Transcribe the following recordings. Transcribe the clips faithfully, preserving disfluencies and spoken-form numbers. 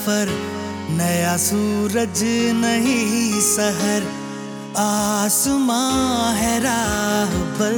सफर, नया सूरज नहीं सहर, आसमां है राहबर।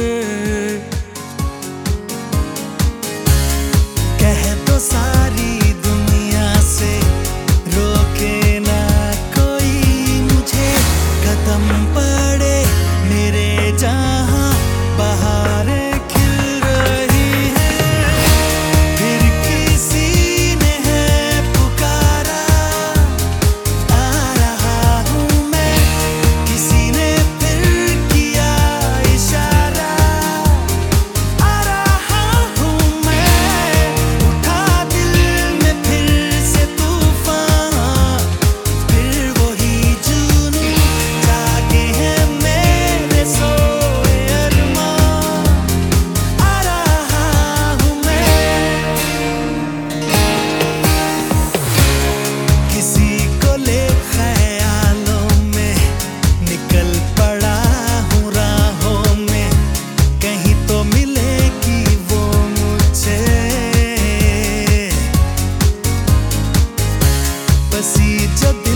कह दो सारी दुनिया से रोके ना कोई मुझे, कदम पड़े मेरे जहां बहारें खिल रही हैं। फिर किसी ने है पुकारा, आ रहा हूं मैं, किसी ने फिर किया इशारा, आ रहा हूं मैं। उठा दिल में फिर से तूफान, फिर वही जुनून, जागे हैं मेरे सोए अरमान, आ रहा हूं मैं। किसी को ले ख्यालों में निकल पड़ा हूँ राहों में, कहीं तो मिलेगी वो मुझे। बसी जो